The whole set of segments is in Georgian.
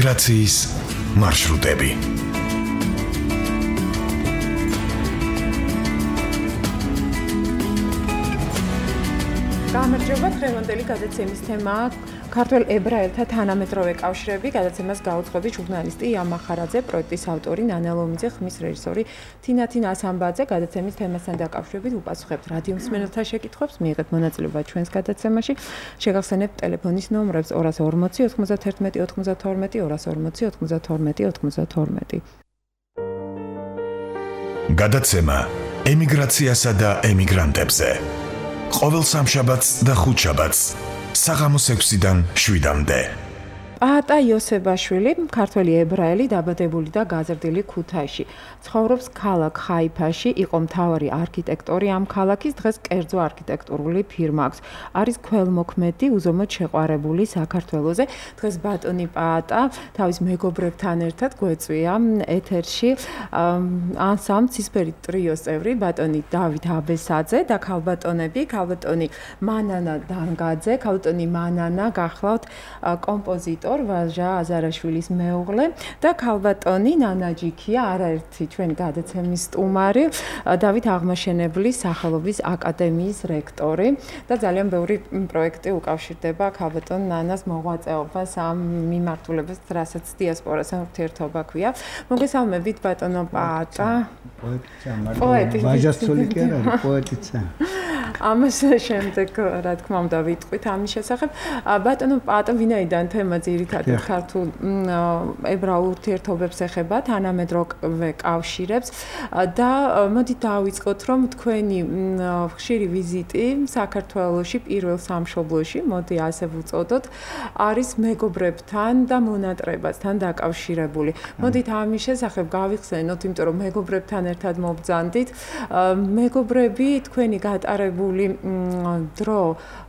ემიგრაციის მარშრუტები. გამარჯობა, დღევანდელი გადაცემის თემაა ქართველ ებრაელთა თანამედროვე კავშირები. გადაცემას გაუძღვებით ჟურნალისტი იამ მახარაძე, პროექტის ავტორი ნანა ლომიძე, ხმის რეჟისორი თინათინ ასამბაძე. გადაცემის თემასთან დაკავშირებით უპასუხებთ რადიო მსმენელთა შეკითხვებს, მიიღეთ მონაწილეობა ჩვენს გადაცემაში. შეგახსენებთ ტელეფონის ნომრებს 240 91 92 240 92 92. გადაცემა ემიგრაციასა და ემიგრანტებზე. ყოველ სამშაბათს და ხუთშაბათს საღამოს 6-დან 7-მდე. პაატა იოსებაშვილი, ქართველი ებრაელი, დაბადებული და გაზრდილი ქუთაისში. ცხოვრობს ქალაქ ხაიფაში, იყო მთავარი არქიტექტორი ამ ქალაქის, დღეს კერძო არქიტექტურული ფირმა აქვს. არის ქველმოქმედი, უზომოდ შეყვარებული საქართველოზე. დღეს ბატონი პაატა თავის მეგობრებთან ერთად გვეწვია ეთერში ანსამბლ ცისფერი ტრიოს წევრი ბატონი დავით აბესაძე და ქალბატონები, ქალბატონი მანანა დანგაძე, ქალბატონი მანანა გახლავთ კომპოზიტორი ვაჟა აზარაშვილის მეუღლე და ქალბატონი ნანაჯიქია, არაერთი ჩვენი გადაცემის სტუმარი, დავით აღმაშენებლის სახელობის აკადემიის რექტორი და ძალიან ბევრი პროექტი უკავშირდება ქალბატონ ნანას მოღვაწეობას ამ მიმართულებას, რასაც დიასპორასთან ურთიერთობა ქვია. მოგესალმებით ბატონო პაატა. პოეტი. ვაჟასწული კი არა, პოეტიცა. ამას შემდეგ რა თქმა უნდა ვიტყვით ამის შესახებ. ბატონო პაატა, ვინაიდან თემა ძირითადად ქართულ ებრაულ ურთიერთობებს ეხება, თანამედროვე კავშირებს და მოდით დავიწყოთ, რომ თქვენი ხშირი ვიზიტი საქართველოში, პირველ სამშობლოში, მოდი ასე ვუწოდოთ, არის მეგობრებთან და მონატრებასთან დაკავშირებული. მოდით ამის შესახებ გავიხსენოთ, იმიტომ რომ მეგობრებთან ერთად მობრძანდით. მეგობრები, თქვენი გატარებული დრო,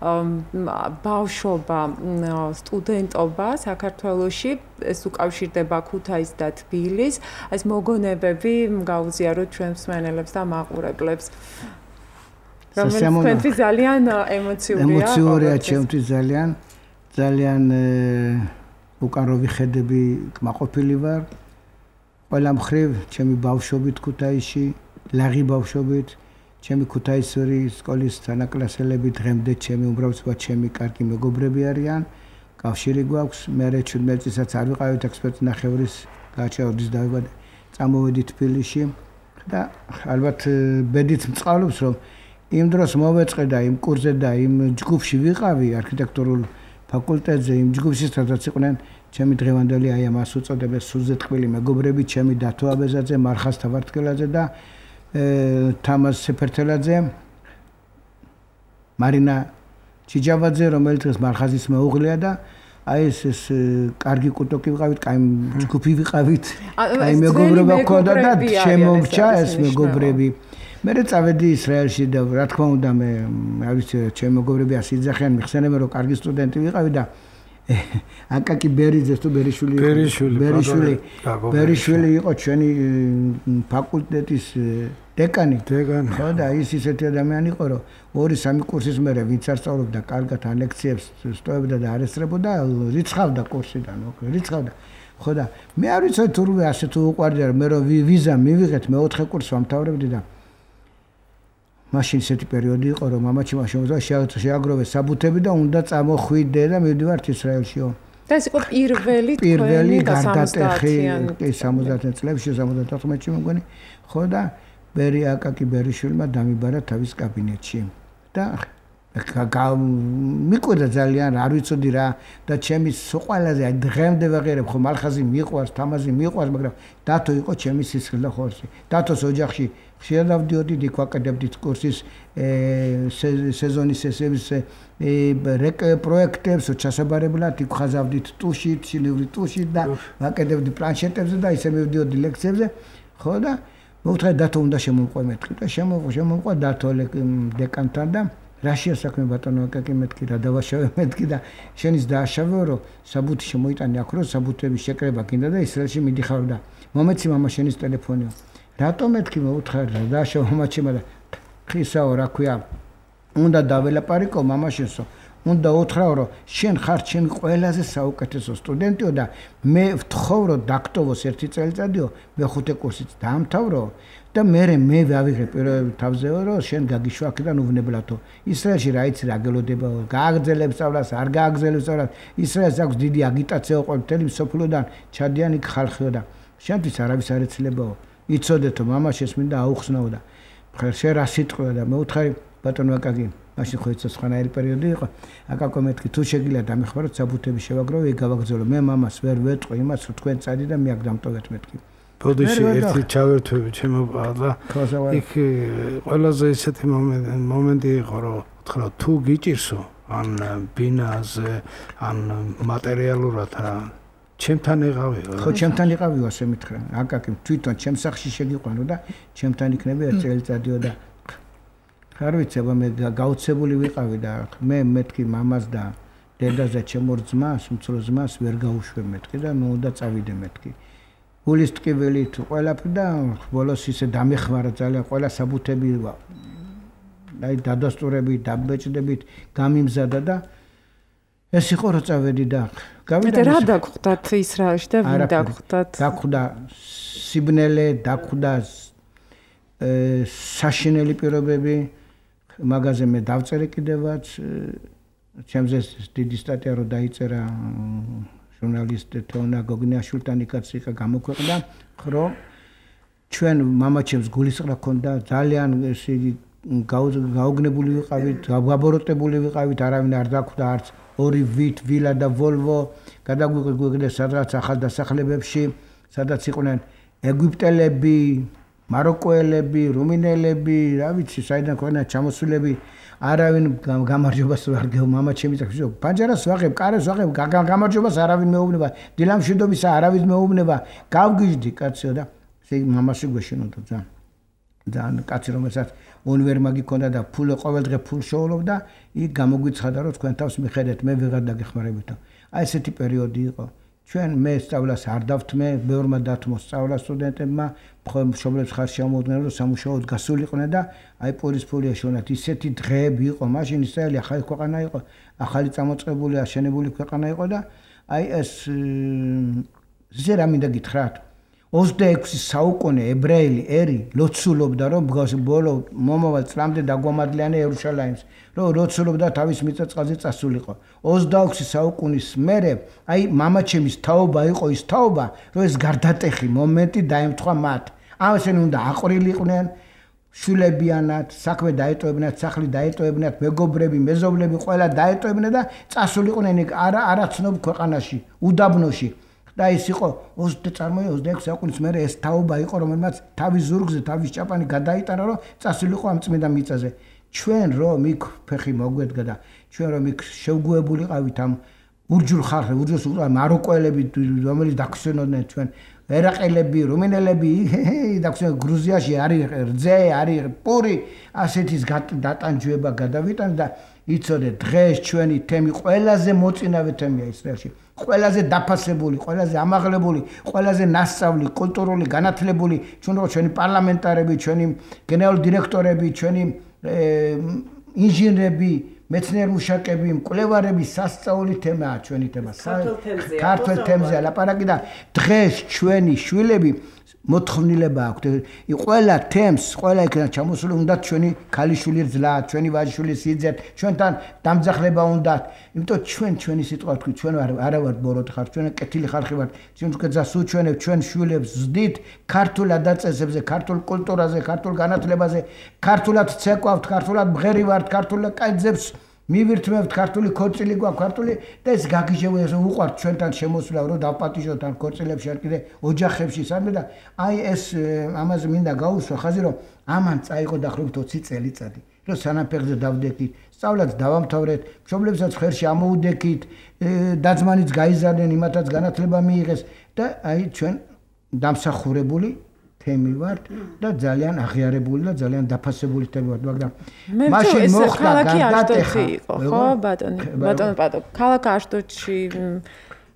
ბავშვობა, სტუდენტობა საქართველოში, ეს უკავშირდება ქუთაისს და თბილისს. ეს მოგონებები გავუზიაროთ ჩვენ მსმენელებს და მაყურებლებს. რომელიც თქვენთვის ძალიან ემოციურია, ჩემთვის ძალიან უკან რო ვიხედები კმაყოფილი ვარ. ყველა მხრივ ჩემი ბავშვობით ქუთაისში, ლაღი ბავშვობით, ჩემი ქუთაისური სკოლის თანაკლასელები დღემდე ჩემი უმრავლესობა ჩემი კარგი მეგობრები არიან. კავშირი გვაქვს. მე 17 წელსაც არ ვიყავით ექსპერტ-ნახევრის გაჩაურდის დავიბადე. წამოვედი თბილისში და ალბათ ბედით მწყალობს, რომ იმ დროს მოვეწყე და იმ კურსზე და იმ ჯგუფში ვიყავი არქიტექტურულ ფაკულტეტზე, იმ ჯგუფში სადაც იყვნენ ჩემი დღევანდელი აი ამას უწოდებენ სუზე ტყბილი მეგობრები, ჩემი დათო აბეზაძე, მარხას თავარტკელაძე და თამაზ სეფერთელაძე, მარინა ჩიჯავაძე, რომელიც დღეს მარხაზის მეუღლეა და აი ეს კარგი კუტოკი ვიყავით, კაი ჯგუფი ვიყავით, კაი მეგობრობა გქონდა და შემომრჩა ეს მეგობრები. მე წავედი ისრაელში და რა თქმა უნდა მე არ ვიცი ჩემი მეგობრები ასე იძახიან, მიხსენებენ რომ კარგი სტუდენტი ვიყავი და აკაკი ბერიძე თუ ბერიშვილი იყო ჩვენი ფაკულტეტის დეკანი. ხო და ის ისეთი ადამიანი იყო, რომ 2-3 კურსის მერე ვინც არ სწავლობდა კარგად ლექციებს სტოებდა და არ ესწრებოდა, რიცხავდა კურსიდან, რიცხავდა. ხო და მე არ ვიცი თუ ასე თუ უყვარდა მე რომ ვიზა მივიღეთ, მე 4 კურსს ვამთავრებდი და მაშინ ისეთი პერიოდი იყო, რომ მამაჩიმა შემოძა შეაგროვე საბუთები და უნდა წამოხვიდე და მივდივართ ისრაელშიო. და ეს იყო პირველი გარდატეხი 70 წლებში, 74-ში მგონი. ხო და ბერი აკაკი ბერიშვილმა დამიბარა თავის კაბინეტში. და მიკვირდა ძალიან, არ ვიცოდი რა და ჩემი ყველაზე აი დღემდე ვაღიარებ, ხო მალხაზი მიყვარს, თამაზი მიყვარს, მაგრამ დათო იყო ჩემი სისხლი და ხორცი. დათოს ოჯახში ხშირად დავდიოდი, იქ ვაკეთებდი კურსის სეზონის ესების პროექტებს, ჩასაბარებლად იქ ხაზავდით ტუშით, შილივრი ტუშით და ვაკეთებდი პლანშეტებზე და ისე მივდიოდი ლექციებზე. ხო და მოვთხარ დათო უნდა შემომყვე მეთქი და შემომყვე დათო დეკანთან და რაშია საქმე ბატონო აკაკი მეთქი რა დავაშავე მეთქი და შენის დააშავეო რომ საბუთი შემოიტანე აქ რომ საბუთების შეკრება გინდა და ისრაელში მიდიხარ და მომეცი მამა შენის ტელეფონიო რატო მეთქი მოვთხარ რა დააშავე მამაჩემა და ხისაო რა ქვია უნდა დაველაპარიკო მამაშენსო უნდა უთხრაო რომ შენ ხარ ჩემი ყველაზე საუკეთესო სტუდენტიო და მე ვთხოვ რომ დაგტოვოს ერთი წელიწადიო მეხუთე კურსიც დაამთავრო და მე ვავიღე პირველ თავზეო რომ შენ გაგიშვა აქედან უვნებლათო ისრაელში რა იცი რა გელოდებაო გააგრძელებს სწავლას არ გააგრძელებს სწავლას ისრაელს აქვს დიდი აგიტაციაო ყოველთელი სოფლოდან ჩადიან იქ ხალხიო და შენთვის არავის არ ეცლებაო იცოდეთო მამაშეს მინდა აუხსნაო და შენ რა სიტყვა და მე უთხარი ბატონო აკაკი მაშინ ხო იცი სხვანაირი პერიოდი იყო აკაკო მეთქი თუ შეგიძლია დამეხმაროთ საბუთები შევაგროვო ეგ გავაგრძელო მე მამას ვერ ვეტყვი იმას რომ თქვენ წადი და მე აქ დამტოვეთ მეთქი ბოდიში ერთი ჩავერთვები ჩემო და იქ ყველაზე ისეთი მომენტი იყო რომ უთხრა თუ გიჭირსო ან ბინაზე ან მატერიალურად რა ჩემთან იყავიო ხო ჩემთან იყავიო ასე მითხრა აკაკი თვითონ ჩემ სახში შეგიყვანო და ჩემთან იქნები ერთ წელიწადიო და არ ვიცი აბა მე გაუცებული ვიყავი და მე მეთქი მამას და დედას და ჩემ ორ ძმას უმცროს ძმას ვერ გაუშვებ მეთქი და მე უნდა წავიდე მეთქი გულის ტკივილი თუ ყველაფერი და ბოლოს ისე დამეხმარა ძალიან ყველა საბუთები აი დადასტურები დაბეჭდებით გამიმზადა და ეს იყო რომ წავედი და გავიდა რა დაგხვდათ ისრაელში და ვინ დაგხვდათ დაგხვდა სიბნელე დაგხვდა საშინელი პირობები მაგაზე მე დავწერე კიდევაც ჩემზე დიდი სტატია რო დაიწერა ჟურნალისტ თონა გოგნიაშვილთან იქაც იქა გამოქვეყნდა რომ ჩვენ მამაჩემს გულისყრა ქონდა ძალიან გაუგნებული ვიყავით გაბოროტებული ვიყავით არავინ არ დაგხვდა არც ორი ვილა და ვოლვო გადაგვიყვეს სადღაც ახალ დასახლებებში სადაც იყვნენ ეგვიპტელები მაროკოელები რუმინელები რა ვიცი საიდან ქონა ჩამოსულები არავინ გამარჯვებას არ გეო მამაჩემი წახშო პანჯარას ვაღებ კარეს ვაღებ გამარჯვებას არავინ მეუბნება დილამშვიდობისა არავინ მეუბნება გავგიჟდი კაცო და ესე მამაში გვეშინოდა ძალიან კაცი რომელსაც უნივერმაგი ქონდა და ფული ყოველდღე ფულს შოულობდა იქ გამოგვიცხადა რომ თქვენ თავს მიხედეთ მე ვეღარ დაგეხმარებითო აი ესეთი პერიოდი იყო ჩვენ მე სწავლას არ დავთმე მეორმა დათმო სწავლა სტუდენტებმა მშობლებს ხარ შემოუდგნენ რომ სამუშაოდ გასულიყვნენ და აი პოლისფოლია შონათ ისეთი დღეები იყო მაშინ ისრაელი ახალი ქვეყანა იყო ახალი წამოწყებული აშენებული ქვეყანა იყო და აი ეს ზე რა მინდა გითხრათ 26 საუკუნე ებრაელი ერი ლოცულობდა რომ ბოლო მომავალ წლამდე დაგვამადლიანე იერუსალიმს რომ ლოცულობდა თავის მიწა-წყალზე წასულიყო 26 საუკუნის მერე აი მამაჩემის თაობა იყო ის თაობა რომ ეს გარდატეხი მომენტი დაემთხვა მათ ამასენ უნდა აყრილიყვნენ შულებიანად საქმე დაეტოვებინათ სახლი დაეტოვებინათ მეგობრები მეზობლები ყველა დაეტოვებინათ და წასულიყვნენ იქ არაცნობ ქვეყანაში უდაბნოში და ის იყო 26 საუკუნის მერე ეს თაობა იყო რომელმაც თავის ზურგზე თავის ჭაპანი გადაიტანა რომ წასულიყო ამ წმინდა მიწაზე ჩვენ რომ იქ ფეხი მოგვედგა და ჩვენ რომ იქ შევგუებულიყავით ამ ურჯულ ხალხზე ურჯულს უყურა მაროკოელები რომელიც დაგვსვენოდნენ ჩვენ ერაყელები რუმინელები დაგვსვენ გრუზიაში არის რძე არის პური ასეთის დატანჯვება გადავიტან და იცოდე დღეს ჩვენი თემი ყველაზე მოწინავე თემია ისრაელში ყველაზე დაფასებული, ყველაზე ამაღლებული, ყველაზე ნასწავლი, კულტურული, განათლებული, ჩვენი პარლამენტარები, ჩვენი გენერალური დირექტორები, ჩვენი ინჟინრები, მეცნიერ მუშაკები, მკვლევარები სასწაული თემაა ჩვენი თემა. ქართულ თემზე ლაპარაკი და დღეს ჩვენი შვილები მოთხოვნილება აქვთ. ყველა თემს, ყველა იქნა ჩამოსული უნდა ჩვენი ქალიშვილი რძლა, ჩვენი ვაჟიშვილი სიძეთ, ჩვენთან დამძახლება უნდა. იმიტომ ჩვენი სიტყვა თქვი, ჩვენ არა ვართ ბოროტი ხართ, ჩვენ კეთილი ხალხი ვართ. ჩვენ გძას უჩვენებ ჩვენ შვილებს ზდით ქართულ ადაწესებზე, ქართულ კულტურაზე, ქართულ განათლებაზე, ქართულად ცეკვავთ, ქართულად მღერი ვართ, ქართულ კაიძებს მივირთმევთ ქართული ქორწილი გვაქვს ქართული და ეს გაგიჟებოდეს რომ უყვართ ჩვენთან შემოსვლა რომ დავპატიჟოთ ან ქორწილებში არ კიდე ოჯახებში სამე და აი ეს ამაზე მინდა გაუსვა ხაზი რომ ამან წაიღო დაახლოებით 20 წელიწადი რომ სანაფეხზე დავდექით სწავლაც დავამთავრეთ მშობლებსაც ხერში ამოუდექით დაძმანიც გაიზარდნენ იმათაც განათლება მიიღეს და აი ჩვენ დამსახურებული თემი ვართ და ძალიან აღიარებული და ძალიან დაფასებული თემი ვართ, მაგრამ მაშინ მოხდა გარდატეხი იყო, ხო, ბატონო, ქალაქ აშტოდში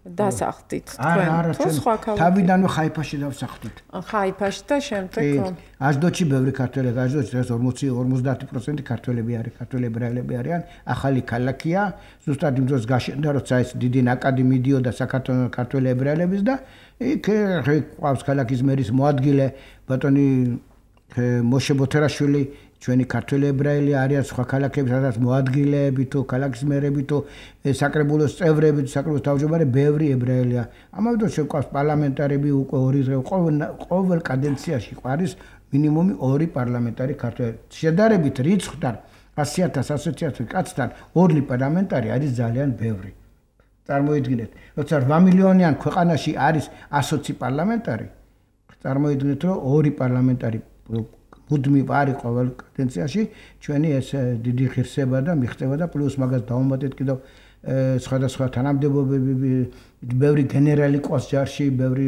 დასახდით თქვენ თუ სხვა ქალაქი თავიდანვე ხაიფაში დავსახდით ხაიფაში და შემდეგ აშდოდში ბევრი ქართველები აშდოდში დღეს 40% ქართველები არის ქართველ ებრაელები არიან ახალი ქალაქია ზუსტად იმ დროს გაშენდა როცა ეს დიდი ნაკადი მიდიოდა საქართველოს ქართველ ებრაელების და იქ ყავს ქალაქის მერის მოადგილე ბატონი მოშე ბოთერაშვილი ჩვენი ქართველი ებრაელი არიან სხვა ქალაქებში სადაც მოადგილეები თუ ქალაქის მერები თუ საკრებულოს წევრები თუ საკრებულოს თავმჯდომარე ბევრი ებრაელია ამავდროულად შეგვყავს პარლამენტარები უკვე 2 დღე ყოველ კადენციაში ყარის მინიმუმი 2 პარლამენტარი ქართველი შედარებით რიცხვთან 100,000 კაცთან 2 პარლამენტარი არის ძალიან ბევრი წარმოიდგინეთ როცა 8 მილიონიან ქვეყანაში არის 120 პარლამენტარი წარმოიდგინეთ რომ 2 პარლამენტარი მუდმივ არის ყოველ კადენციაში ჩვენი ეს დიდი ღირსება და მიღწევა და პლუს მაგას დავუმატეთ კიდევ სხვადასხვა თანამდებობები ბევრი გენერალი ყავს ჯარში ბევრი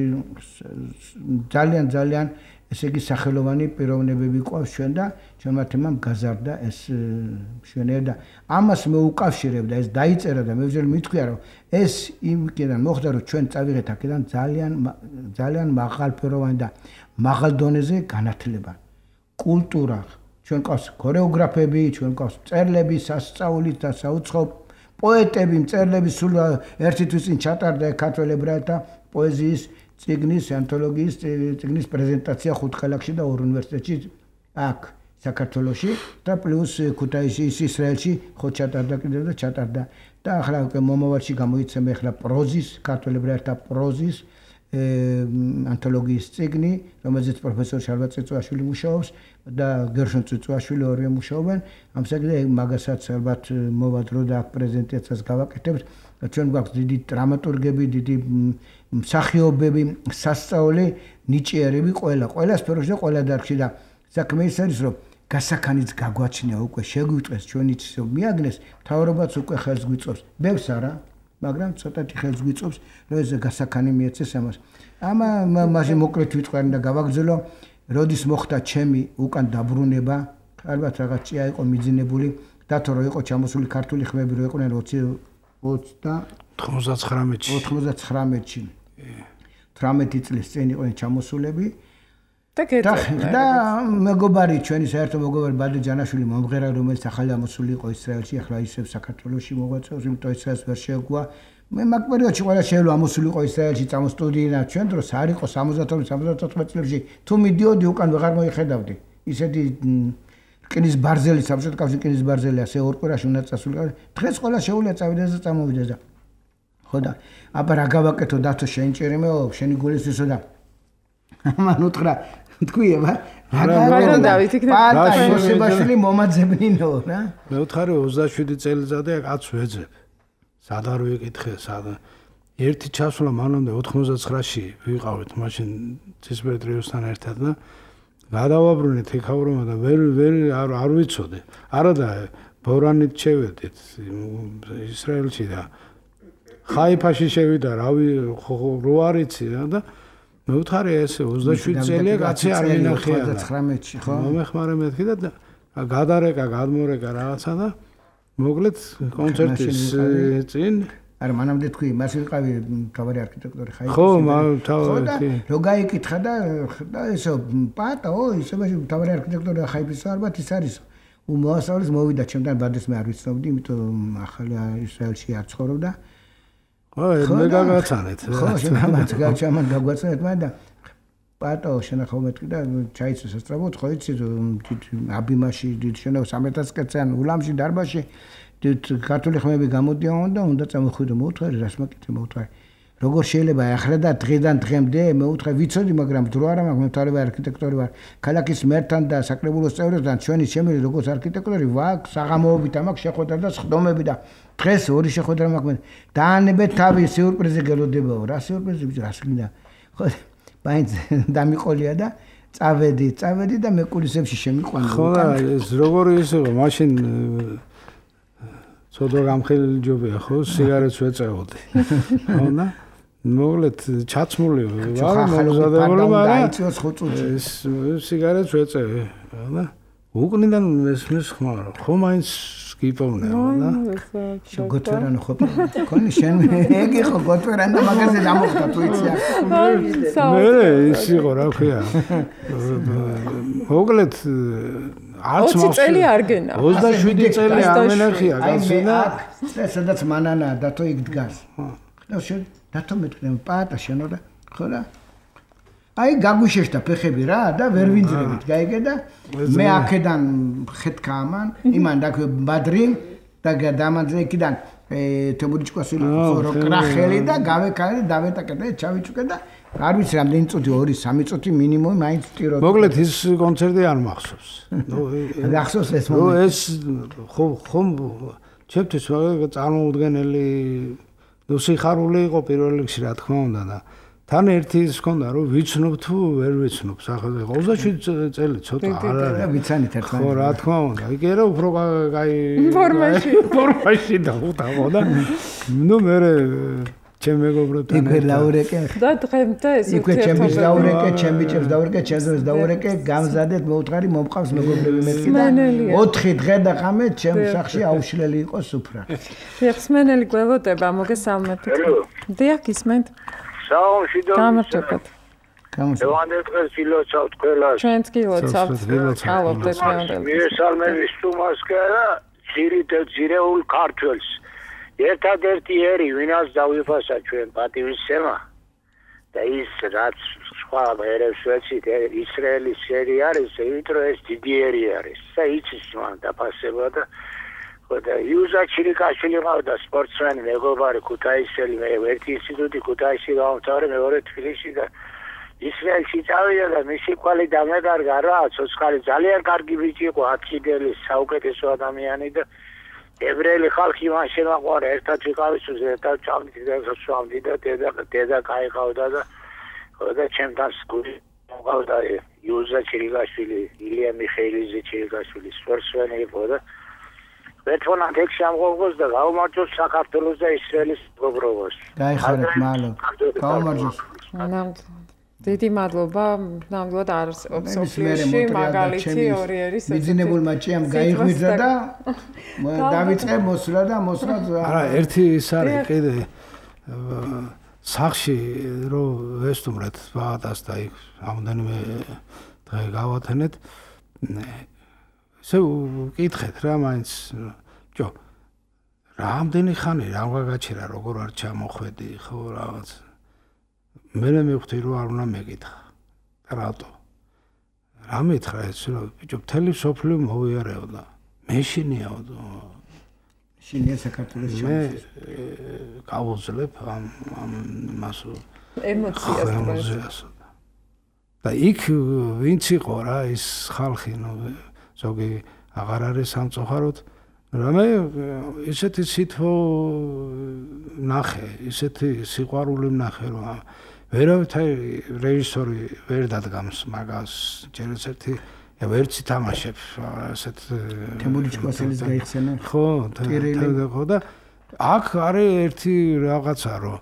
ძალიან ესე იგი სახელოვანი პიროვნებები ყავს ჩვენ და ჩვენმა თემამ გაზარდა ეს მშვენიერი და ამას მე უკავშირებ და ეს დაიწერა და მე ვზელ მithქვია რომ ეს იმკიდან მოხდა რომ ჩვენ წავიღეთ აქედან ძალიან მაღალფეროვანი და მაღალ დონეზე განათლება კულტურა ჩვენ ყავს ქორეოგრაფები ჩვენ ყავს მწერლები სასწაული და საუცხო პოეტები მწერლები სულ ერთი თვის წინ ჩატარდა ქართველ ებრაელთა პოეზიის წიგნის ანთოლოგიის წიგნის პრეზენტაცია 5 ქალაქში და 2 უნივერსიტეტში აქ საქართველოში და პლუს ქუთაისში ისრაელში ხო ჩატარდა კიდევ და ჩატარდა და ახლა მომავალში გამოიცემა ახლა პროზის ქართველ ებრაელთა პროზის ანთოლოგიის წიგნი, რომელზეც პროფესორ შარვა წიწვაშვილი მუშაობს და გერშონ წიწვაშვილი ორივე მუშაობენ. ამ საკითხზე მაგასაც ალბათ მოვა დრო და აქ პრეზენტაციას გავაკეთებთ. ჩვენ გვაქვს დიდი დრამატურგები, დიდი მსახიობები, სასწაული, ნიჭიერები ყველა სფეროში და ყველა დარგში და საქმე ის არის, რომ გასაქანიც გაგვაჩნია უკვე შეგვიწეს ჩვენი ცისო მიაგნეს, მთავრობაც უკვე ხელს გვიწევს. ბევრს არა მაგრამ ცოტათი ხელს გვიწევს რომ ეს გასაქანი მიეცეს ამას. მაშინ მოკლედ ვიტყვი და გავაგრძელო, როდის მოხდა ჩემი უკან დაბრუნება, ალბათ რაღაც ჭია იყო მიძინებული, დათო რო იყო ჩამოსული ქართული ხმები რო იყვნენ 99-ში. 18 წლის წინ იყვნენ ჩამოსულები. და მეგობარი ჩვენი საერთო მეგობარი ბადე ჯანაშვილი მომღერალი რომელიც ახალი ამოსული იყო ისრაელში ახლა ისევ საქართველოში მოღვაწეობს იმიტომ ისრაელს ვერ შეეგუა მე მაგ პერიოდში ყველა შეიძლება ამოსული იყო ისრაელში წამოსტუდინა ჩვენ დროს არ იყო 72-74 წლებში თუ მიდიოდი უკან ვეღარ მოიხედავდი ისეთი რკინის ბარზელი საბჭოთა კავშირის რკინის ბარზელი ასე ორ კვირაში უნდა წასულიყო დღეს ყველა შეუძლია წავიდეს და წამოვიდეს და ხო და აბა რა გავაკეთო დათო შეინჭერიმეო შენი გულისთვისო და ამან უთხრა თქვია ბატონ დავით იქნება პატა იოსებაშვილი მომაძებნინო რა მე ვთხარი 27 წელიწადი კაც ვეძებ სად არ ვიკითხე სად ერთი ჩასვლა მანამდე 99-ში ვიყავით მაშინ ცისფერტრიოსთან ერთად და გადავაბრუნეთ ეკავრომა და ვერ არ ვიცოდე არა და ბორანით შევედით ისრაელში და ხაიფაში შევიდა რავი რო არიცი და მე ვთხარი ეს 27 წელია კაცი არ მინახია 19-ში ხო მომეხმარე მეთქი და გადარეკა გადმორეკა რაღაცა და მოკლედ კონცერტის წინ არა მანამდე თქვი მას ვიყავი თავარი არქიტექტორი ხაიფში ხო თავარი რო გაიკითხა და ესო პატაო ისევაში თავარი არქიტექტორი ხაიფის ალბათ ის არის უმოასწავლის მოვიდა ჩემთან ბადეს მე არ ვიცნობდი იმიტომ ახალი ისრაელში არ ცხოვრობდა ხო მე გაგაცანეთ ხო შენ გაგვაცანეთ მაგრამ და პატაო შენახავ მეთქი და ჩაიცე სასწრაფოდ ხო იცი აბიმაში დიდ შენო 300 კაციან ულამში დარბაში ქართული ხმები გამოდიოდნენ და უნდა წამოხვიდო მოუთხარი რას მაკეთე მოუთხარი როგორ შეიძლება ახლა და დღიდან დღემდე მე უთხარი ვიცოდი მაგრამ დრო არა მაქვს მე თავი არქიტექტორი ვარ ქალაქის მერთან და საკრებულოს წევრებთან ჩვენი შემილი როგორც არქიტექტორი ვაქვს საღამოობით ამაქვს შეხვედრა და სხდომები და დღეს ორი შეხვედრა მაქვს დაანებეთ თავი სიურპრიზი გელოდებაო რა სიურპრიზი ბიჭო რას გინდა ხო ბაინც დამიყოლია და წავედი და მე კულისებში შემიყვანა ხო ეს როგორ ისო მაშინ ცოტა გამხელი ჯობია ხო სიგარეტს ვეწეოდი ხო და მოკლედ ჩაცმული ვარ მომზადებული დაიწოს ხუწუჩი სიგარეტს ვეწევი და უკნიდან ესმის ხმარო ხო მაინც გიპოვნეო და შეგოთვერანო ხო კონი შენ ეგი ხო გოთვერანა მაგაზე დამოხდა თუ იცი მე ის იყო რა ქვია მოკლედ არც 20 წელი არ გენა 27 წელი არ მენახია გასვენა სადაც მანანა დათო იქ დგას ხდა შენ დათო მეტყნე პატა შენო და ხო რა აი გაგუშეშდა ფეხები რა და ვერ ვინძრებით გაიგე და მე აქედან ხეთქა ამან იმან და ბადრინ და დამანძე იქიდან თემურიჩკვასილი ხო კრახელი და გავეკარე დავეტაკე და ჩავიჭუკე და არ ვიცი რამდენი წუთი 2-3 წუთი მინიმუმი მაინც ვტირო მოკლედ ის კონცერტი არ მახსოვს ახსოვს ეს ეს ხომ ჩემთვის წარმოუდგენელი სიხარული იყო პირველ რიგში რა თქმა უნდა და თან ერთი ის ჰქონდა რომ ვიცნობ თუ ვერ ვიცნობ სახაზე 27 წელი ცოტა არ არის და ვიცანით ერთმანეთს ხო რა თქმა უნდა იქ ერა უფრო კაი ფორმაში დაუთავო და ნუ მე ჩემ მეგობრებთან იქ ლაურეკე და დღემდე ეს იქ ჩემს ლაურეკე ჩემს ლაურეკე ჩემს ლაურეკე გამზადეთ მოუთხარი მომყავს მეგობრები მეთქი და 4 დღე და ხამე ჩემ სახში აუშლელი იყო სუფრა ხსმენელი გველოდება მოგესალმეთ დიახ გისმენთ საომში და გამარჯობათ ევანდელს ფილოცავთ ყველას ჩვენც გილოცავთ ალობთ ევანდელს მიესალმები სტუმარსკარა ძირეულ ქართველს ერთადერთი ერი ვინაც დავიფასა ჩვენ პატივისცემა და ის რაც სხვა ერებს ვეცით ისრაელის ერი არის იმიტომ ეს დიდი ერი არის და იცის მან დაფასება და და იუზა ჩირიკაშვილი ყავდა სპორტსმენი მეგობარი ქუთაისელი მე ერთი ინსტიტუტი ქუთაისში გავამთავრე მეორე თბილისში და ისრაელში წავიდა და მისი კვალი დამედარგა რა ცოცხალი ძალიან კარგი ბიჭი იყო ათქიდელი საუკეთესო ადამიანი და ებრაელი ხალხი მან შემაყვარა ერთად ვიყავით ერთად ჩავდით და სვამდი და დედა გაიყავდა და ჩემთან სკული ყავდა იუზა ჩირიკაშვილი ილია მიხეილიძე ჩირიკაშვილი სპორტსმენი იყო და ვეთონათ ეგ შემოღოს და გავმარჯოს საქართველოს და ისრაელის მეგობრობას. გაიხარეთ მალო. გავმარჯოს. დიდი მადლობა. ნამდვილად არსებობს ოფისში მაგალითი ორი ერის მიძინებულმა ჭიამ გაიღვიძა და დავიწყე მოსვლა და მოსვლა არა ერთი ის არის კიდე სახში რომ ვესტუმრეთ ბაღდას და იქ ამდენიმე დღე გავათენეთ სე უკითხეთ რა მაინც ჯო რამდენი ხანი რა გაგაჩერა როგორ არ ჩამოხვედი ხო რაღაც მე მივხვდი რომ არ უნდა მეკითხა რატო რა მითხრა ეს რომ ბიჭო მთელი სოფლიო მოვიარეო და მე შინიაო შინია საქართველოს ჩამოს გავუძლებ ამ მასო ემოციას და იქ ვინც იყო რა ის ხალხი ნუ ზოგი აღარ არის სამწუხაროდ რამე ისეთი სითბო ნახე ისეთი სიყვარული ნახე რომ ვერავითი რეჟისორი ვერ დადგამს მაგას ჯერ ერთი ვერცი თამაშებს ასეთ თემურიჩკვასელის გაიხსენა ხო და აქ არის ერთი რაღაცა რომ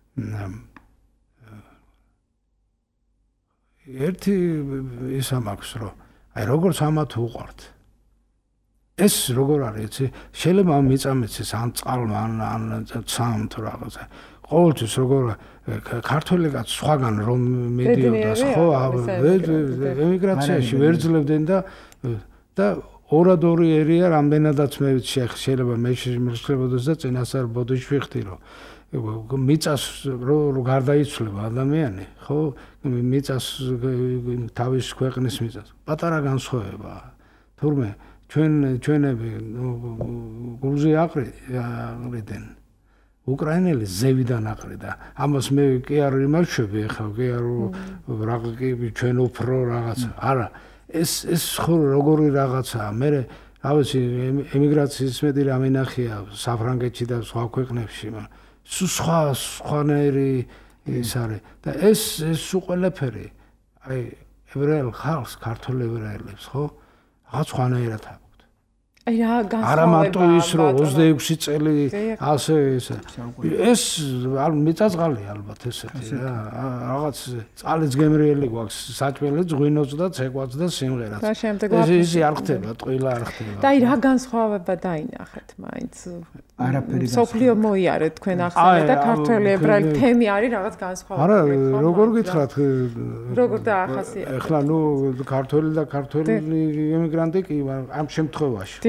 ერთი ისა მაქვს რომ აი როგორც ამათ უყვართ ეს როგორ არის იცი შეიძლება მიწამეცის ან წყალმა ან ცამ თუ რაღაცა ყოველთვის როგორ ქართველი კაც სხვაგან რომ მედიოდა ხო ემიგრაციაში ვერ ძლებდნენ და ორადორი ერია რამდენადაც მე შეიძლება მე შემიძლებოდეს და წინასწარ ბოდიში ვიხდი რომ მიწას რო გარდაიცვლება ადამიანი ხო მიწას თავის ქვეყნის მიწას პატარა განსხვავებაა თურმე ჩვენები გულზე აყრიდან უკრაინელი ზევიდან აყრიდა ამას მე კი არ იმაშვები ახლა კი არ რაღაცა ჩვენ უფრო რაღაცა არა ეს ხო როგორი რაღაცაა მე რა ვიცი ემიგრაციის მეტი რამე ნახია საფრანგეთში და სხვა ქვეყნებში სხვანაირი ის არის და ეს უყველაფერი აი ებრაელ ხალხს ქართულ ებრაელებს ხო რაღაც სხვანაირად აქვთ აი რა განსხვავება არა მარტო ის რომ 26 წელი ასე ეს მიწაწყალია ალბათ ესეთი რა რაღაც წალიც გემრიელი გვაქვს საჭმელიც ღვინოც და ცეკვაც და სიმღერაც ეს არ ხდება ტყილა არ ხდება და აი რა განსხვავება დაინახეთ მაინც არაფერი სოფლიო მოიარეთ თქვენ ახსენეთ და ქართველი ებრაელი თემი არის რაღაც განსხვავება არა როგორ გითხრათ როგორ დაახასიათებთ ეხლა ნუ ქართველი და ქართველი ემიგრანტი კი ამ შემთხვევაში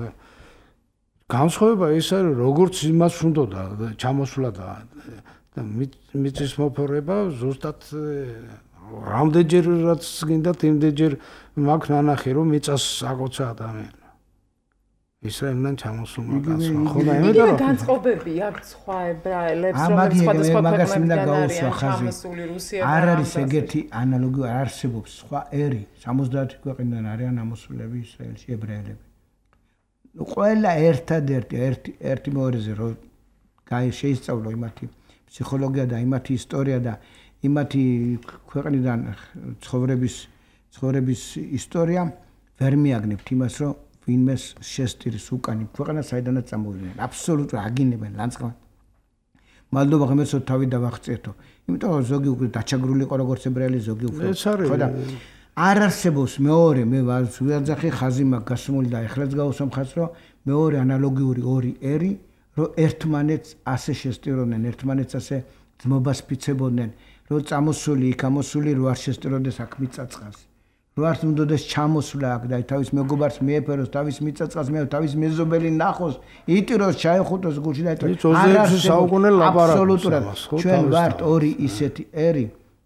განსხვავება ის არის როგორც იმას უნდოდა ჩამოსვლა და მიწის მოფორება ზუსტად რამდენჯერ რაც გინდა იმდენჯერ მაქვს ნანახი რომ მიწას აკოცა ადამიანი ისრაელთან ჩამოსულმა განსხვავება იმიტომ რომ განწყობები აქვს სხვა ებრაელებს რომელიც სხვადასხვა ქვეყნებიდან არიან ჩამოსული რუსეთიდან არ არის ეგეთი ანალოგია არ არსებობს სხვა ერი 70 ქვეყნიდან არიან ამოსულები ისრაელში ებრაელები ყველა ერთი მეორეზე რომ შეისწავლო იმათი ფსიქოლოგია და იმათი ისტორია და იმათი ქვეყნიდან ცხოვრების ისტორია ვერ მიაგნებთ იმას რომ ვინმეს შესტირის უკანი ქვეყანა საიდანაც წამოვიდნენ აბსოლუტურად აგინებენ ლანძღვა მადლობა ღმერთს თავი დავახწიეთო იმიტომ რომ ზოგი უკვე დაჩაგრული იყო როგორც ებრაელი ზოგი უკვე ხოდა არ არსებობს მეორე მე ვაძახი ხაზი მაქვს გასმული და ეხლაც გავუსვამ ხაზს რომ მეორე ანალოგიური ორი ერი რომ ერთმანეთს ასე შესტიროდნენ ერთმანეთს ასე ძმობას ფიცებოდნენ რომ წამოსული იქ ამოსული რო არ შესტიროდეს აქ მიწაწყალს რო არ უნდადეს ჩამოსვლა აქ და თავის მეგობარს მიეფეროს თავის მიწაწყალს მე თავის მეზობელი ნახოს იტიროს ჩაეხუტოს გულში და იტიროს საუკუნე აბსოლუტურად ჩვენ ვართ ორი ისეთი ერი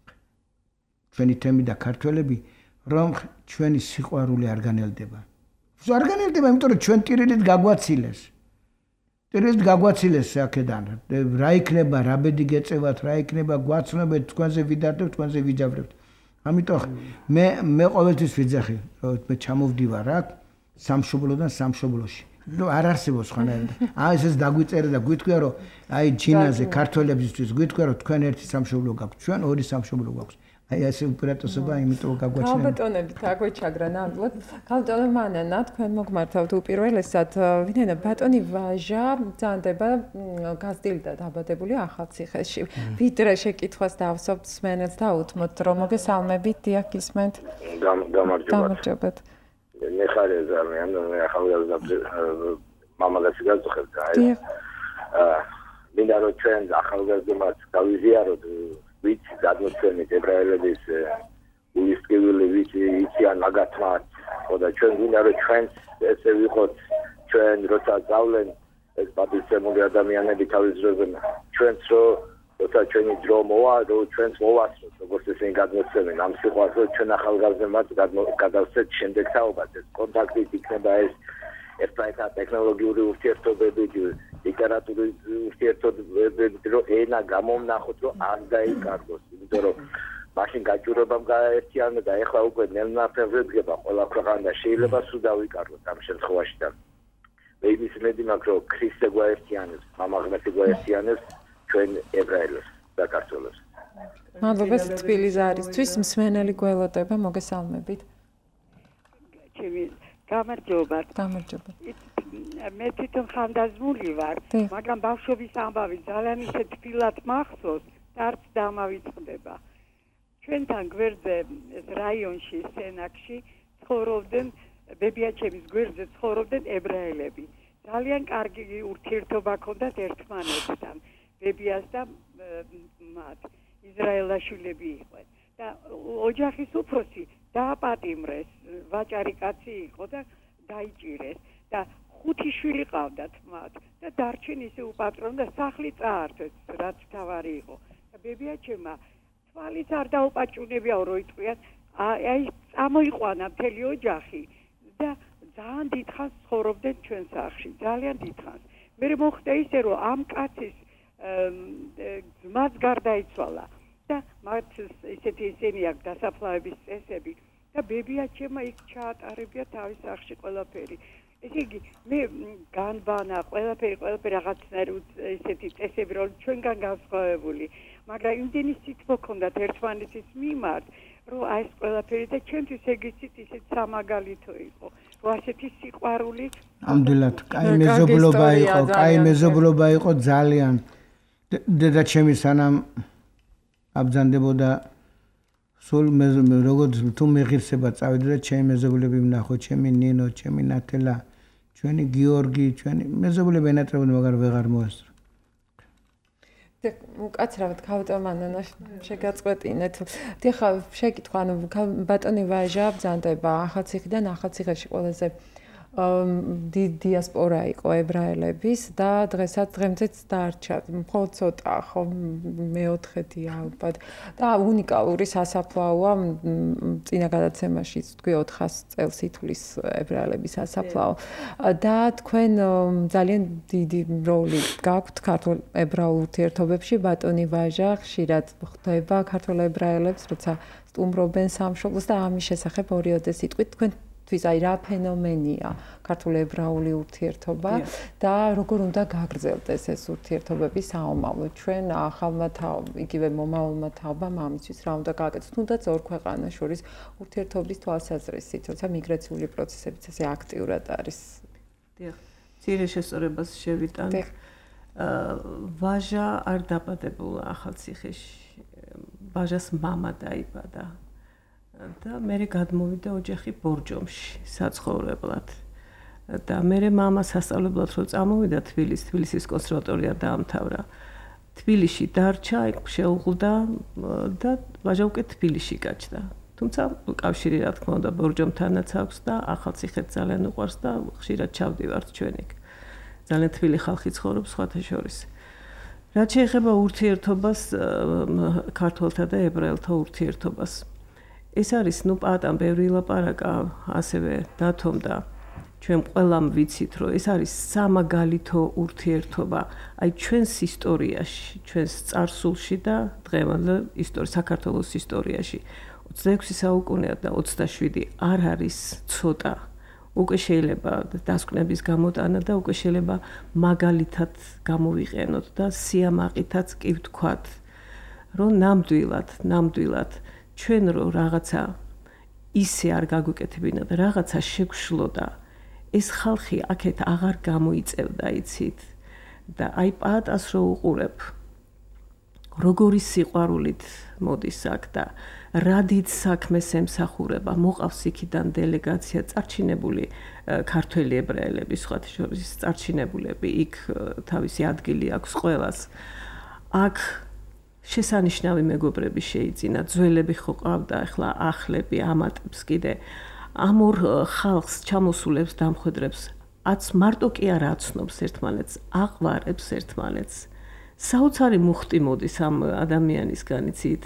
ჩვენი თემი და ქართველები რომ ჩვენი სიყვარული არ განელდება. არ განელდება, იმიტომ რომ ჩვენ ტირილით გაგვაცილეს. ტირილით გაგვაცილეს აქედან. რა იქნება, რა ბედი გეწევათ, რა იქნება, გვაცნობეთ, თქვენზე ვიდარდებთ, თქვენზე ვიჯავრებთ. ამიტომ მე ყოველთვის ვიძახი, რომ მე ჩამოვდივარ აქ სამშობლოდან სამშობლოში. ნუ არ არსებობს ხანერა. ესეც დაგვიწერა და გვიტყვია, რომ აი ჩინაზე ქართველებისთვის გვიტყვია, რომ თქვენ ერთი სამშობლო გაქვთ, ჩვენ ორი სამშობლო გვაქვს. აი ასე უპირატესობა იმიტომ გაგვაჩნია. ქალბატონებით აგვეჩაგრა ნამდვილად. ქალბატონო მანანა თქვენ მოგმართავთ უპირველესად ვინაიდან ბატონი ვაჟა ძანდება გაზრდილი და დაბადებული ახალციხეში. ვიდრე შეკითხვას დავსვათ სმენელს და უთმოთ რომ მოგესალმებით დიახ გისმენთ. გამარჯობათ. მე ხარ ძალიან მე ახალგაზრდა მამალაც გაწუხებ და აი მინდა რომ ჩვენ ახალგაზრდებს გავიზიაროთ ვიცი გადმოცემით ებრაელების უისკივილი ვიცი იციან მაგათმაც ხოდა ჩვენ მინდა რომ ჩვენს ესე ვიყოთ ჩვენ როცა წავლენ ეს პატივცემული ადამიანები თავის დროზე ჩვენც როცა ჩვენი დრო მოვა რომ ჩვენც მოვასწროთ როგორც ესენი გადმოცემენ ამ სიყვარს რომ ჩვენ ახალგაზრდებად გადავსეთ შემდეგ თაობას ეს კონტაქტით იქნება ეს ერთმანეთთან ტექნოლოგიური ურთიერთობები ლიტერატურის ურთიერთობები რომ ენა გამომნახოთ რომ არ დაიკარგოს იმიტომ რომ მაშინ გაჭირვებამ გაერთიანა და ეხლა უკვე ნელ-ნაფელზე დგება ყველა ქვეყანა შეიძლება სულ დავიკარგოთ ამ შემთხვევაში და მე იმის მედი მაქვს რომ ქრისტე გვაერთიანებს მამაღლეთი გვაერთიანებს ჩვენ ებრაელებს და ქართველებს მადლობა თბილი ზარისთვის მსმენელი გველოდება მოგესალმებით გამარჯობათ. მე თვითონ ხანდაზმული ვარ, მაგრამ ბავშვობის ამბავი ძალიან ისე თბილად მახსოვს და არც დამავიწყდება. ჩვენთან გვერდზე რაიონში სენაკში ცხოვრობდნენ ბებიაჩემის გვერდზე ცხოვრობდნენ ებრაელები. ძალიან კარგი ურთიერთობა ჰქონდათ ერთმანეთთან. ბებიას და მათ ისრაელაშვილები იყვნენ. და ოჯახის უფროსი დააპატიმრეს, ვაჭარი კაცი იყო და დაიჭირეს და 5 შვილი ყავდათ მათ და დარჩენ ისე უპატრონო და სახლი წაართვეს, რაც თავარი იყო. და ბებიაჩემა თვალით არ დაუპაჭუნებიაო რო იტყვიან, აი წამოიყვანა მთელი ოჯახი და ძალიან დიდხანს ცხოვრობდნენ ჩვენ სახლში, ძალიან დიდხანს. მე მოხდა ისე რომ ამ კაცის ძმაც გარდაიცვალა. და მათ ისეთი ისინი აქვს დასაფლავების წესები და ბებიაჩემა იქ ჩაატარებია თავის სახლში ყველაფერი. ესე იგი მე განბანა ყველაფერი რაღაცნაირი ისეთი წესები რომ ჩვენგან განსხვავებული, მაგრამ იმდენი სიტყვა ჰქონდათ ერთმანეთის მიმართ, რომ აი ეს ყველაფერი და ჩვენთვის ეგ ისეთ სამაგალითო იყო, ასეთი სიყვარულით. ამდენად, კაი მეზობლობა იყო ძალიან. დედაჩემი სანამ აბრძანდებოდა სულ როგორც თუ მეღირსება წავიდა და ჩემი მეზობლები ვნახო, ჩემი ნინო, ჩემი ნათელა, ჩვენი გიორგი, ჩვენი მეზობლები ენატრებოდნენ, მაგრამ ვეღარ მოესწრო. უკაცრავად გავტომანო შეგაწყვეტინეთ. დიახ, შეკითხვა, ანუ ბატონი ვაჟა ბრძანდება ახალციხიდან ახალციხეში ყველაზე დიასპორა იყო ებრაელების და დღემდეც დარჩა. მხოლოდ ცოტა ხო მეოთხედი ალბათ და უნიკალური სასაფლაოა წინა გადაცემაშიც თქვი 400 წელს ითვლის ებრაელების სასაფლაო და თქვენ ძალიან დიდი როლი გაქვთ ქართულ ებრაულ ურთიერთობებში. ბატონი ვაჟა ხშირად ხვდება ქართულ ებრაელებს, როცა სტუმრობენ სამშობლოს და ამის შესახებ ორიოდე სიტყვით თქვენ თვის აი რა ფენომენია ქართული ებრაული ურთიერთობა და როგორ უნდა გაგრძელდეს ეს ურთიერთობები საომავლო ჩვენ ახალმა იგივე მომავალმა თაობამ ამისთვის რა უნდა გააკეთოს თუნდაც ორ ქვეყანას შორის ურთიერთობის თვალსაზრისით როცა მიგრაციული პროცესებიც ასე აქტიურად არის. დიახ, ძირე შესწორებას შევიტან. ვაჟა არ დაბადებულა ახალციხეში. ვაჟას მამა დაიბადა. და მე გადმოვიდა ოჯახი ბორჯომში საცხოვრებლად და მე მამა სასწავლებლად რო წამოვიდა თბილისის კონსერვატორია დაამთავრა. თბილისში დარჩა, იქ შეუღლდა და ვაჟა უკვე თბილისში გაჩნდა. თუმცა კავშირი რა თქმა უნდა ბორჯომთანაც აქვს და ახალციხეც ძალიან უყვარს და ხშირად ჩავდივართ ჩვენ იქ. ძალიან თბილი ხალხი ცხოვრობს სხვათა შორის. რაც შეეხება ურთიერთობას ქართველთა და ებრაელთა ურთიერთობას ეს არის პატამ ბევრი ლაპარაკა ასევე დათომ და ჩვენ ყველამ ვიცით რომ ეს არის სამაგალითო ურთიერთობა აი ჩვენს ისტორიაში ჩვენს წარსულში და დღევანდელ საქართველოს ისტორიაში 26 საუკუნეა და 27 არ არის ცოტა უკვე შეიძლება დასკვნების გამოტანა და უკვე შეიძლება მაგალითად გამოვიყენოთ და სიამაყითაც კი ვთქვათ რომ ნამდვილად ჩვენ რო რაღაცა ისე არ გაგვიკეთებინა და რაღაცა შეგვშლოდა ეს ხალხი აქეთ აღარ გამოიწევდა იცით და აი პატას რო უყურებ როგორი სიყვარულით მოდის აქ და რა დიდ საქმეს ემსახურება მოყავს იქიდან დელეგაცია წარჩინებული ქართველი ებრაელები სხვათა შორის წარჩინებულები იქ თავისი ადგილი აქვს ყველას აქ შესანიშნავი მეგობრები შეიძინა ძველები ხო ყავდა ახლა ახლები ამატებს კიდე ამ ორ ხალხს ჩამოსულებს დამხვედრებს აც მარტო კი არ აცნობს ერთმანეთს აყვარებს ერთმანეთს საოცარი მუხტი მოდის ამ ადამიანისგან იცით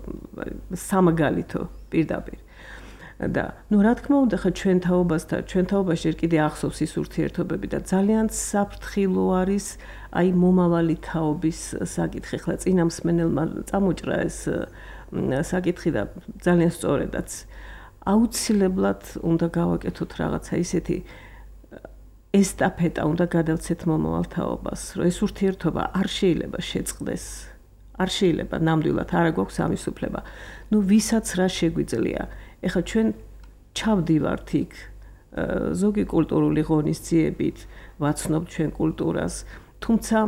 სამაგალითო პირდაპირ და რა თქმა უნდა ხა ჩვენ თაობაში კიდე ახსოვს ის ურთიერთობები და ძალიან საფრთხილო არის აი მომავალი თაობის საკითხი ხლა წინამსმენელმა წამოჭრა ეს საკითხი და ძალიან სწორედაც აუცილებლად უნდა გავაკეთოთ რაღაცა ისეთი ესტაფეტა უნდა გადავცეთ მომავალ თაობას რომ ეს ურთიერთობა არ შეიძლება შეწყდეს არ შეიძლება ნამდვილად არ გვაქვს ამის უფლება ვისაც რა შეგვიძლია ეხლა ჩვენ ჩავდივართ იქ ზოგი კულტურული ღონისძიებით ვაცნობთ ჩვენ კულტურას თუმცა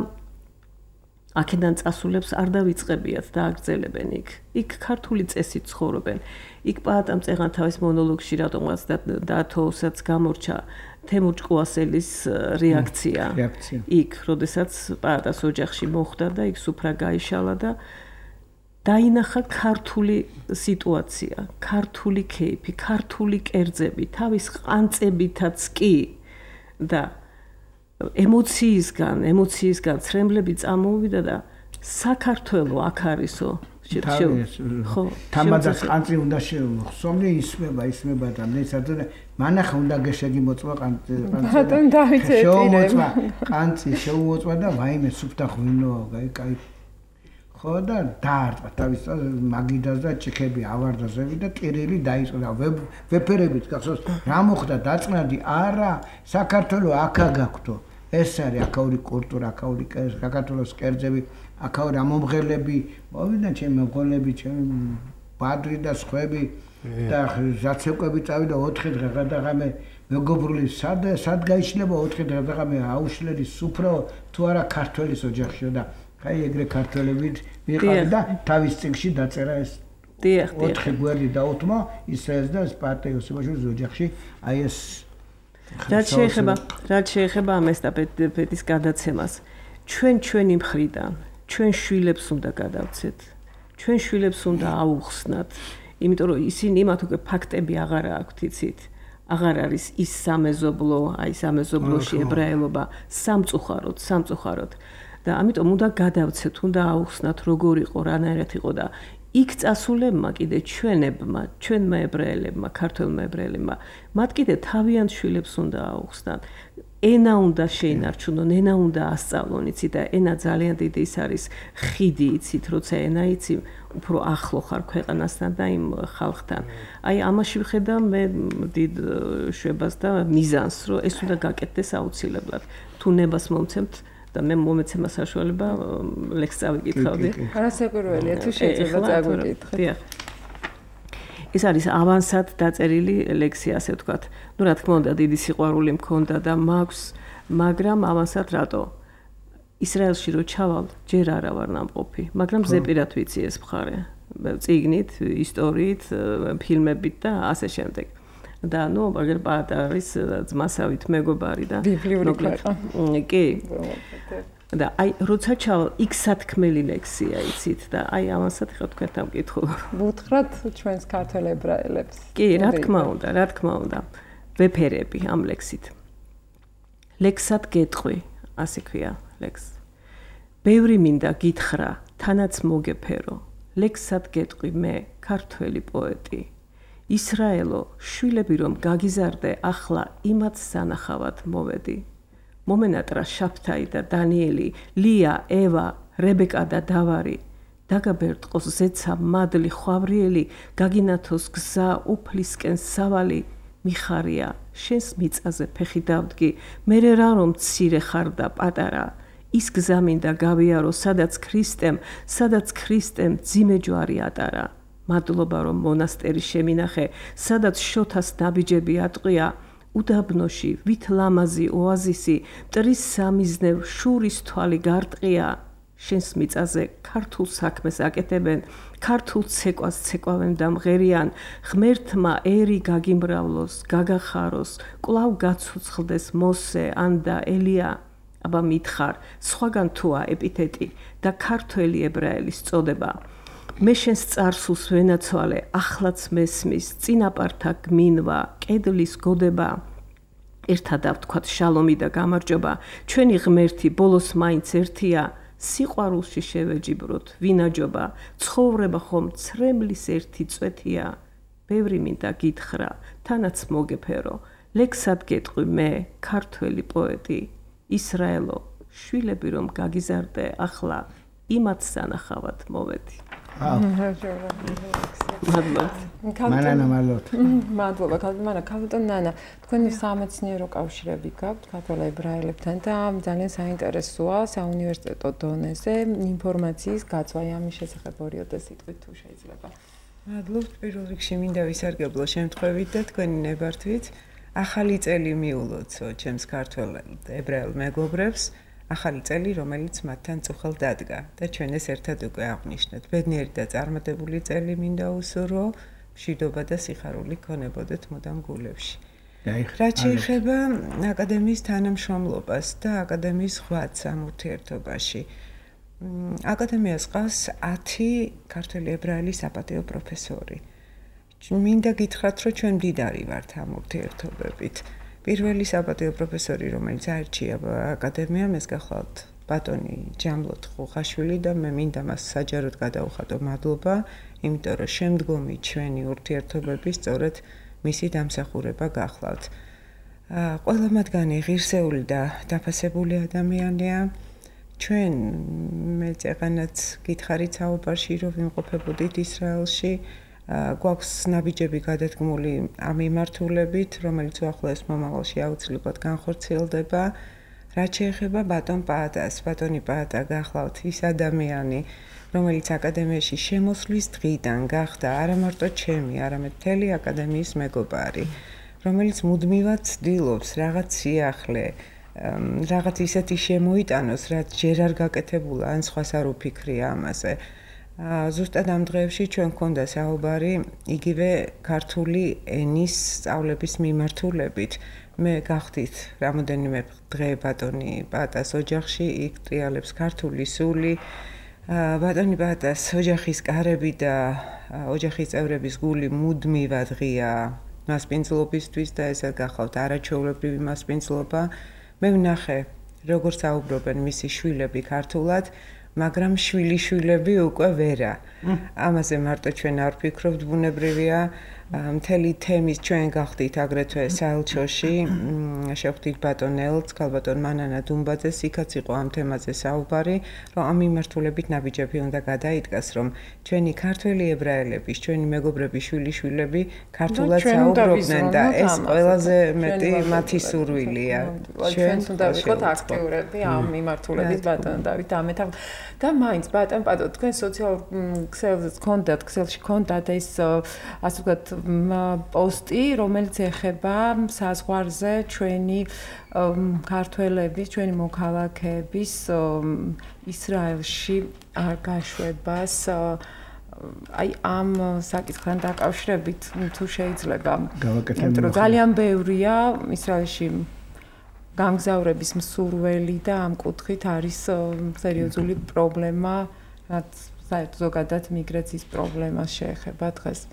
აქედან წასულებს არ დავიწყებიათ და აგრძელებენ იქ ქართული წესით ცხოვრობენ იქ პაატამ წეღანთავის მონოლოგში რატომაც დათოსაც გამორჩა თემურ ჭკუასელის რეაქცია იქ როდესაც პაატას ოჯახში მოხვდა და იქ სუფრა გაიშალა და დაინახა ქართული სიტუაცია ქართული кейფი ქართული კერძები თავის ყანწებითაც კი და ემოციისგან ცრემლები წამოვიდა და საქართველო აქ არისო ხო თამადას ყანწი უნდა შევხსოვნე ისმება და მე სადღაც მანახა უნდა გეშეგი მოწვა ყანწი შევმოწვა ყანწი შევმოწვა და ვაიმე სუფთა ღვინო კაი ხო და დაარტყა თავის მაგიდას და ჭიქები ავარდაზები და ტირილი დაიწყო და ვეფერებით გახსოვს რა მოხდა დაწყნადი არა საქართველო აქა გაქვთო ეს არის აქაური კულტურა აქაური საქართველოს კერძები აქაური ამომღელები მოვიდნენ ჩემი მომღელები ჩემი ბადრი და სხვები და ზაცეკვები წავიდა 4 დღე გადაღამე მეგობრული სად გაიშლება 4 დღე გადაღამე აუშლერის სუფრო თუ არა ქართველის ოჯახშიო და აი ეგრე ქართველებით მიყავდა და თავის წიგნში დაწერა ეს 4 გვერდი დაუთმა ისრაელს და სპარტა იოსებაშვილის ოჯახში აი ეს რაც შეეხება ამ ესტაფეტის გადაცემას ჩვენი მხრიდან ჩვენ შვილებს უნდა გადავცეთ ჩვენ შვილებს უნდა აუხსნათ იმიტომ რომ ისინი მათ უკვე ფაქტები აღარ აქვთ იცით აღარ არის ის სამეზობლო აი სამეზობლოში ებრაელობა სამწუხაროდ და ამიტომ უნდა გადავცეთ უნდა აუხსნათ როგორ იყო რანაირად იყო და იქ წასულებმა კიდე ჩვენმა ებრაელებმა ქართველმა ებრაელებმა მათ კიდე თავიანთ შვილებს უნდა აუხსნათ ენა უნდა შეინარჩუნონ ენა უნდა ასწავლონ იცით და ენა ძალიან დიდი ის არის ხიდი იცით როცა ენა იცი უფრო ახლო ხარ ქვეყანასთან და იმ ხალხთან აი ამაში ვხედავ მე დიდ შვებას და მიზანს რომ ეს უნდა გაკეთდეს აუცილებლად თუ ნებას მომცემთ და მე მომეცემა საშუალება ლექს წავიკითხავდი არა საკვირველია თუ შეიძლება წაგვიკითხეთ ეს არის ავანსად დაწერილი ლექსი ასე ვთქვათ ну რა თქმა უნდა დიდი სიყვარული მქონდა და მაქვს მაგრამ ავანსად რატო ისრაელში რო ჩავალ ჯერ არა ვარ ნამყოფი მაგრამ ზეპირად ვიცი ეს მხარე წიგნით ისტორიით ფილმებით და ასე შემდეგ და ნუ აგერ პატარის ძმასავით მეგობარი და ბიბლიური ქვეყა კი და აი როცა ჩავალ იქ სათქმელი ლექსია იცით და აი ამასაც ხა თქვენთან მკითხო ვუთხრათ ჩვენს ქართველ ებრაელებს კი რა თქმა უნდა ვეფერები ამ ლექსით ლექსად გეტყვი ასე ქვია ლექს ბევრი მინდა გითხრა თანაც მოგეფერო ლექსად გეტყვი მე ქართველი პოეტი ისრაელო შვილები რომ გაგიზარდე ახლა იმათ სანახავად მოვედი მომენატრა შაფთაი და დანიელი ლია ევა რებეკა და დავარი დაგაბერტყოს ზეცა მადლი ხვავრიელი გაგინათოს გზა უფლისკენ სავალი მიხარია შენს მიწაზე ფეხი დავდგი მერე რა რომ მცირე ხარ და პატარა ის გზა მინდა გავიარო სადაც ქრისტემ ძიმე ჯვარი ატარა მადლობა რომ მონასტერი შემინახე სადაც შოთას ნაბიჯები ატყვია უდაბნოში ვით ლამაზი ოაზისი მტრის სამიზნევ შურის თვალი გარტყია შენს მიწაზე ქართულ საქმეს აკეთებენ ქართულ ცეკვას ცეკვავენ და მღერიან ღმერთმა ერი გაგიმრავლოს გაგახაროს კვლავ გაცოცხლდეს მოსე ანდა ელია აბა მითხარ სხვაგან თუა ეპითეტი და ქართველი ებრაელის წოდება მე შენს წარსულს ვენაცვალე ახლაც მესმის წინაპართა გმინვა კედლის გოდება ერთად ავთქვათ შალომი და გამარჯობა ჩვენი ღმერთი ბოლოს მაინც ერთია სიყვარულში შევეჯიბროთ ვინაჯობა ცხოვრება ხომ ცრემლის ერთი წვეთია ბევრი მინდა გითხრა თანაც მოგეფერო ლექსად გეტყვი მე ქართველი პოეტი ისრაელო შვილები რომ გაგიზარდე ახლა იმათ სანახავად მოვედი მადლობა ქალბატონ ნანა თქვენი სამეცნიერო კავშირები გაქვთ ქართველ ებრაელებთან და ძალიან საინტერესოა საუნივერსიტეტო დონეზე ინფორმაციის გაცვლა ამის შესახებ 2 სიტყვით თუ შეიძლება მადლობთ პირველ რიგში მინდა ვისარგებლო შემთხვევით და თქვენი ნებართვით ახალი წელი მიულოცო ჩემს ქართველ ებრაელ მეგობრებს ახალი წელი, რომელიც მათთან წუხელ დადგა და ჩვენ ეს ერთად უკვე აღვნიშნეთ. ბედნიერი და წარმატებული წელი მინდა უსურვო, მშვიდობა და სიხარული ქონებოდეთ მუდამ გულებში. რაც შეეხება აკადემიის თანამშრომლობას და აკადემიის ღვაწლს ამ ურთიერთობაში. აკადემიას ყავს 10 ქართველი ებრაელი საპატიო პროფესორი. მინდა გითხრათ, რომ ჩვენ მდიდარი ვართ ამ ურთიერთობებით. პირველი საპატიო პროფესორი, რომელიც აირჩია აკადემიამ, ეს გახლავთ ბატონი ჯამლოთ ხუხაშვილი და მე მინდა მას საჯაროდ გადავხატო მადლობა, იმიტომ რომ შემდგომი ჩვენი ურთიერთობები სწორედ მისი დამსახურება გახლავთ. ყველა მათგანი ღირსეული და დაფასებული ადამიანია. ჩვენ მე წეღანაც გითხარით საუბარში, რომ ვიმყოფებოდით ისრაელში. გვაქვს ნაბიჯები გადადგმული ამ მიმართულებით, რომელიც უახლოეს მომავალში აუცილებლად განხორციელდება. რაც შეეხება ბატონ პაატას, ბატონი პაატა გახლავთ ის ადამიანი, რომელიც აკადემიაში შემოსვლის დღიდან გახდა არა მარტო ჩემი, არამედ მთელი აკადემიის მეგობარი, რომელიც მუდმივად ცდილობს რაღაც სიახლე, რაღაც ისეთი შემოიტანოს, რაც ჯერ არ გაკეთებულა, ან სხვას არ უფიქრია ამაზე. ზუსტად ამ დღეებში ჩვენ გვქონდა საუბარი იგივე ქართული ენის სწავლების მიმართულებით. მე გახდით რამოდენიმე დღე ბატონი პაატას ოჯახში, იქ ტრიალებს ქართული სული. ბატონი პაატას ოჯახის კარები და ოჯახის წევრების გული მუდმივად ღია მასპინძლობისთვის და ესე გახლავთ არაჩვეულებრივი მასპინძლობა. მე ვნახე, როგორ საუბრობენ მისი შვილები ქართულად, მაგრამ შვილიშვილები უკვე ვერა. ამაზე მარტო ჩვენ არ ვფიქრობთ, ბუნებრივია. მთელი თემის ჩვენ გახდით აგრეთვე საელჩოში, შევხვდით ბატონ ელც, ქალბატონ მანანა დუმბაძეს, იქაც იყო ამ თემაზე საუბარი, რომ ამ მიმართულებით ნაბიჯები უნდა გადაიდგას, რომ ჩვენი ქართველი ებრაელების, ჩვენი მეგობრების შვილიშვილები ქართულად საუბრობდნენ და ეს ყველაზე მეტი მათი სურვილია. ჩვენც უნდა ვიყოთ აქტიურები ამ მიმართულებით ბატონ დავით ამეთავ და მაინც ბატონ პატო თქვენ სოციალურ ქსელზეც გქონდათ, ქსელში გქონდათ ეს ასე ვთქვათ პოსტი, რომელიც ეხება საზღვარზე ჩვენი ქართველების, ჩვენი მოქალაქეების ისრაელში არ გაშვებას. აი ამ საკითხთან დაკავშირებით თუ შეიძლება იმიტომ რომ ძალიან ბევრია ისრაელში გამგზავრების მსურველი და ამ კუთხით არის სერიოზული პრობლემა, რაც საერთოდ ზოგადად მიგრაციის პრობლემას შეეხება დღეს.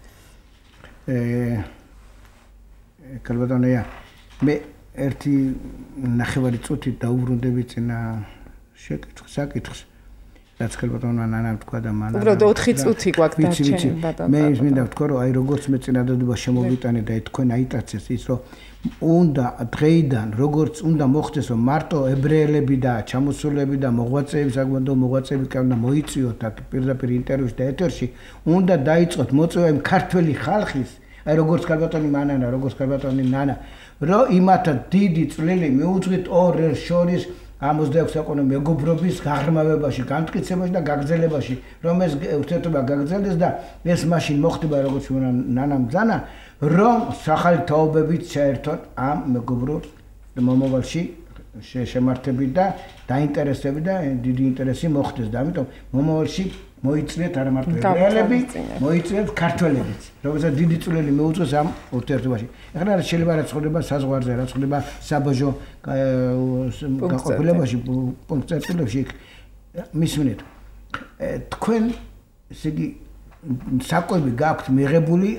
კალბატონია, მე ერთი ნახევარი წუთით დაუბრუნდები წინა საკითხს. რაც კალბატონმა ნანამ თქვა და მანამ. უბრალოდ 4 წუთი გვაქვს დარჩენილი ბატონო. მე ის მინდა ვთქვა, რომ აი როგორც მე წინადადება შემოვიტანე და თქვენ აიტაცეს ის, რომ უნდა დღეიდან როგორც უნდა მოხდეს, რომ მარტო ებრაელები და ჩამოსულები და მოღვაწეები, საკუთარ მოღვაწეები კანდა მოიწიოთ აქ პირდაპირ ინტერვიუში და ეთერში, უნდა დაიწყოთ მოწვევა იმ ქართველი ხალხის, აი როგორც კალბატონი მანანა, როგორც კალბატონი ნანა, რომ იმათა დიდი წვლილი მიუძღვით ორ ერთ შორის 66 საუკუნე მეგობრობის გაღრმავებაში, განმტკიცებაში და გაგრძელებაში, რომ ეს ურთიერთობა გაგრძელდეს და ეს მაშინ მოხდება როგორც ნანამ ბრძანა, რომ სახალი თაობებით შეერთონ ამ მეგობრობს მომავალში შემართებით და დაინტერესებით და დიდი ინტერესი მოხდეს და ამიტომ მომავალში მოიწვიეთ არა მარტო ებრაელები, მოიწვიეთ ქართველებიც, რომელსაც დიდი წვლილი მიუძღვის ამ ურთიერთობაში. ეხლა რაც შეიძლება რაც ხდება საზღვარზე, რაც ხდება საბაჟო გაყოფილებაში, პუნქტებში, მისმენთ. თქვენ ესე იგი საკვები გაქვთ მიღებული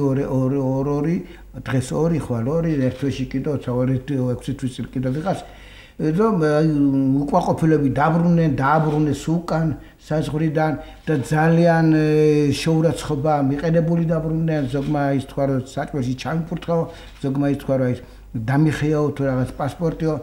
1-2 დღეს 2 ხვალ 2 ერთში კიდევ 2-6 თვის კიდევ ვიღას რომ უკმაყოფილები დააბრუნეს უკან საზღვრიდან და ძალიან შეურაცხყოფა მიყენებული დაბრუნდნენ ზოგმა ის თქვა რომ საჭმელში ჩამიფურთხო ზოგმა ის თქვა რომ ის დამიხიაო თუ რაღაც პასპორტიო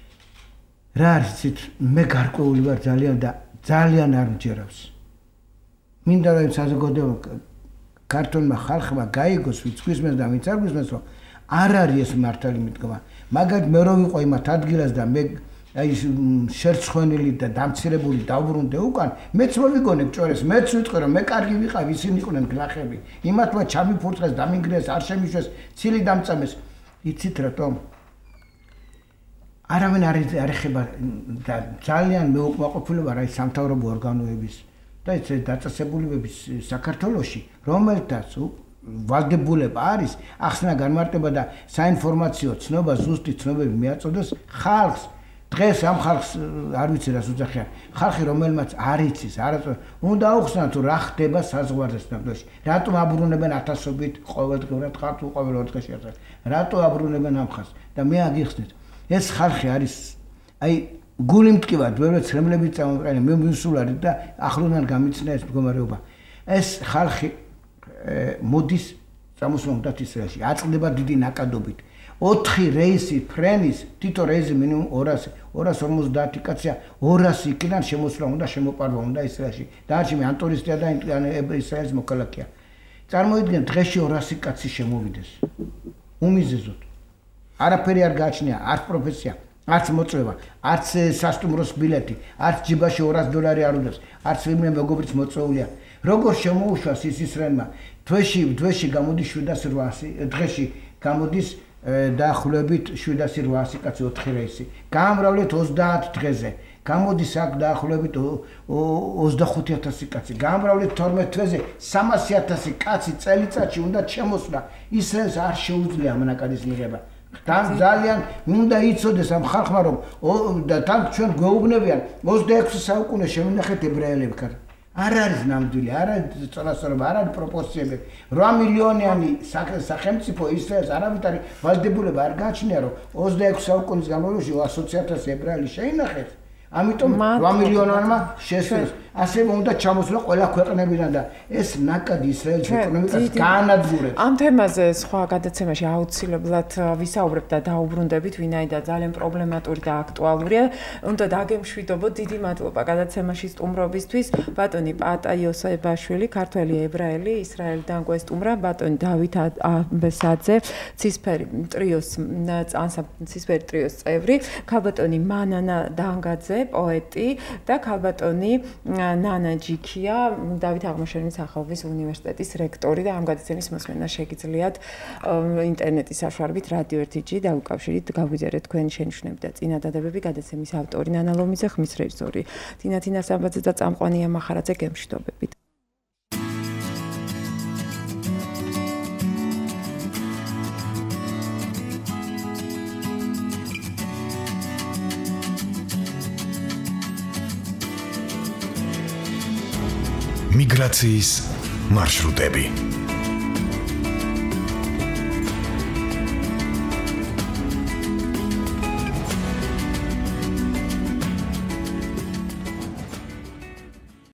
რა არიცით მე გარკვეული ვარ ძალიან არ მჯერავს მინდა რომ საზოგადოება ქართულმა ხალხმა გაიგოს ვინც გვისმენს და ვინც არ გვისმენს რომ არ არის ეს მართალი მიდგომა მაგალითად მე რო ვიყო იმათ ადგილას და მე აი შერცხვენილი და დამცირებული დავბრუნდე უკან მეც მოვიგონე ჭორეს მეც ვიტყვი რომ მე კარგი ვიყავ ისინი იყვნენ გლახები იმათმა ჩამიფურთხეს დამინგრეს არ შემიშვეს ცილი დამწამეს იცით რატომ არავინ არ ეხება და ძალიან მეუკმაყოფილება რა ის სამთავრობო ორგანოების და ეს დაწესებულებების საქართველოში რომელთაც ვალდებულება არის ახსნა განმარტება და საინფორმაციო ცნობა ზუსტი ცნობები მიაწოდეს ხალხს დღეს ამ ხალხს არ ვიცი რას უძახიან ხალხი რომელმაც არ იცის არასდროს უნდა აუხსნათ თუ რა ხდება საზღვარზე სოფელში რატომ აბრუნებენ ათასობით ყოველდღიურად ხალხს ყოველ ორ დღეში ერთად რატო აბრუნებენ ამ ხალხს და მე აგიხსნით ეს ხალხი არის აი გული მტკივარ ბევრად ცრემლებით წამოყენე მე მისულარი და ახლოდან გამიცნე ეს მდგომარეობა ეს ხალხი მოდის წამოსვლამდათ ისრაელში აწყდება დიდი ნაკადობით 4 რეისი ფრენის თითო რეისი მინიმუმ 250 კაცია 200 იქიდან შემოსვლა უნდა შემოპარვა უნდა ისრაელში დაარჩი მე ან ტურისტია და ისრაელის მოქალაქეა წარმოიდგინეთ დღეში 200 კაცი შემოვიდეს უმიზეზოდ არაფერი არ გააჩნია არ პროფესია არც მოწვევა, არც სასტუმროს ბილეთი, არც ჯიბაში $200 არ უდევს, არც ვინმე მეგობრიც მოწვეულია. როგორ შემოუშვას ის ისრაელმა? დღეში გამოდის 700, დღეში გამოდის დაახლოებით 700 კაცი 4 რეისი. გაამრავლეთ 30 დღეზე. გამოდის აქ დაახლოებით 25000 კაცი. გაამრავლეთ 12 თვეზე 300000 კაცი წელიწადში უნდა შემოსვლა. ისრაელს არ შეუძლია ამანაკადის მიღება. თან ძალიან უნდა იცოდეს ამ ხალხმა რომ და თან ჩვენ გვეუბნებიან 26 საუკუნე შევინახეთ ებრაელებთან. არ არის ნამდვილი, არ არის წონასწორობა, არ არის პროპორციები. 8 მილიონიანი სახელმწიფო ისრაელს არავითარი ვალდებულება არ გააჩნია რომ 26 საუკუნის განმავლობაში 100,000 ებრაელი შეინახეს. ამიტომ 8 მილიონიანმა შესწრეს. ასევე უნდა ჩამოსვლა ყველა ქვეყნებიდან და ეს ნაკადი ისრაელის ეკონომიკას გაანადგურებს. ამ თემაზე სხვა გადაცემაში აუცილებლად ვისაუბრებ და დაუბრუნდებით, ვინაიდან ძალიან პრობლემატური და აქტუალურია. უნდა დაგემშვიდობოთ, დიდი მადლობა გადაცემაში სტუმრობისთვის. ბატონი პატა იოსებაშვილი, ქართველი ებრაელი, ისრაელიდან გვესტუმრა, ბატონი დავით აბესაძე, ცისფერი ტრიოს წევრი, ქალბატონი მანანა დანგაძე, პოეტი და ქალბატონი ნანა ჯიქია, დავით აღმაშენებლის სახელობის უნივერსიტეტის რექტორი და ამ გადაცემის მოსმენა შეგიძლიათ ინტერნეტის საშუალებით რადიო 1-ში დაუკავშირით, გაგვიძერეთ თქვენი შენიშვნები და წინადადებები. გადაცემის ავტორი ნანა ლომიძე, ხმის რეჟისორი თინა საბაძე და წამყვანია მახარაძე. გემშვიდობებით. მიგრაციის მარშრუტები